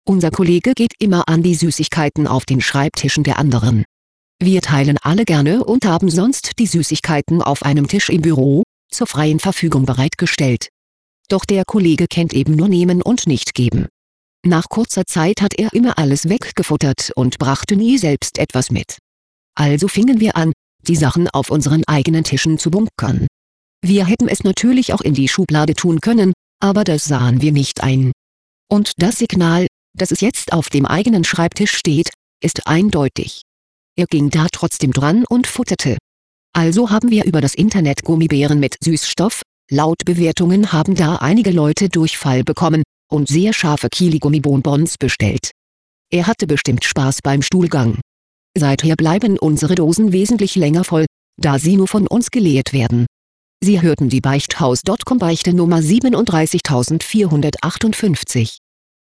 Unser Kollege geht immer an die Süßigkeiten auf den Schreibtischen der anderen. Wir teilen alle gerne und haben sonst die Süßigkeiten auf einem Tisch im Büro, zur freien Verfügung bereitgestellt. Doch der Kollege kennt eben nur nehmen und nicht geben. Nach kurzer Zeit hat er immer alles weggefuttert und brachte nie selbst etwas mit. Also fingen wir an, die Sachen auf unseren eigenen Tischen zu bunkern. Wir hätten es natürlich auch in die Schublade tun können, aber das sahen wir nicht ein. Und das Signal, dass es jetzt auf dem eigenen Schreibtisch steht, ist eindeutig. Er ging da trotzdem dran und futterte. Also haben wir über das Internet Gummibären mit Süßstoff. Laut Bewertungen haben da einige Leute Durchfall bekommen und sehr scharfe Kili-Gummibonbons bestellt. Er hatte bestimmt Spaß beim Stuhlgang. Seither bleiben unsere Dosen wesentlich länger voll, da sie nur von uns geleert werden. Sie hörten die Beichthaus.com Beichte Nummer 37458.